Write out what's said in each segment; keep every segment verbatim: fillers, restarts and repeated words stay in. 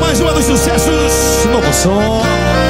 mais uma dos sucessos, novo som.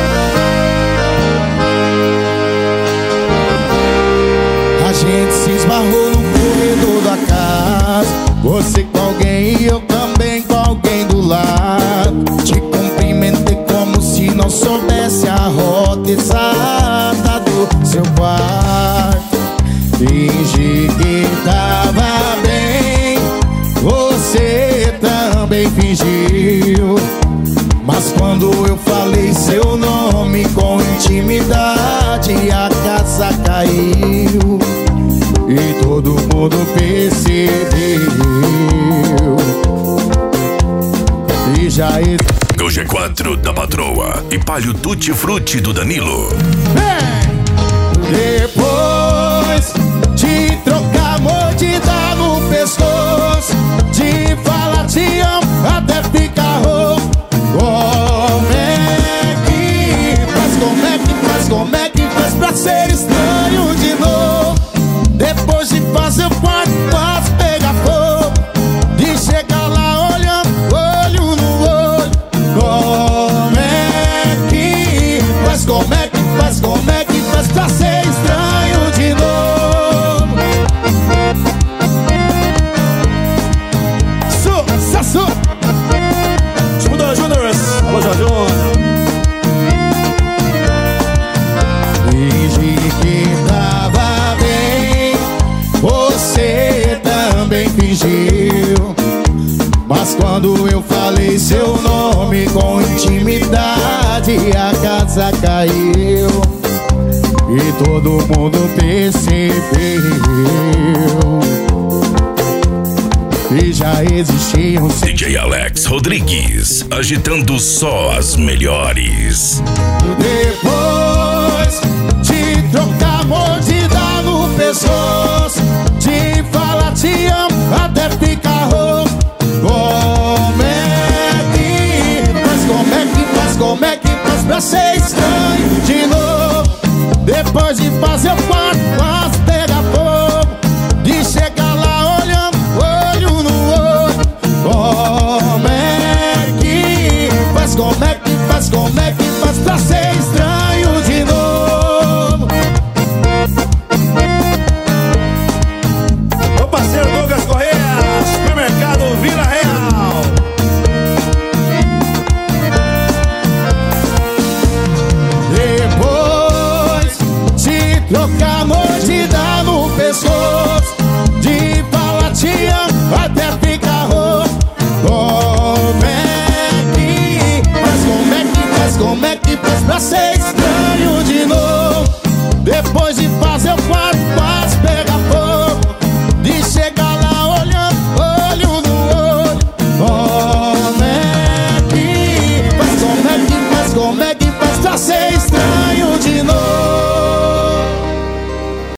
A gente se esbarrou no corredor da casa, você com alguém e eu também com alguém do lado. Te cumprimentei como se não soubesse a rota exata do seu quarto. Fingi que tava bem, você também fingiu. Mas quando eu falei seu nome com intimidade, a casa caiu e todo mundo percebeu. E já o G quatro da Patroa e Palio Tutti Frutti do Danilo. Depois de trocar mordida no pescoço, de falar te amo até ficar rouco. Como é que faz, como é que faz, como é que faz pra ser estranho de novo? Depois de fazer o quarto, quase pegar fogo, de chegar lá olhando olho no olho. Como é que faz, como é que faz, como é que faz pra ser estranho de novo? Sucesso! Júnior, Júnior, alô, Júnior. Fingi que tava bem, você também fingiu. Mas quando eu falei seu nome com intimidade, a casa caiu e todo mundo percebeu. E já existiam D J Alex Rodrigues, agitando só as melhores. Depois de trocar mordida no pescoço, de falar te amo até ficar rouco. Como é que faz, como é que faz, como é que faz pra ser estranho de novo? Depois de fazer o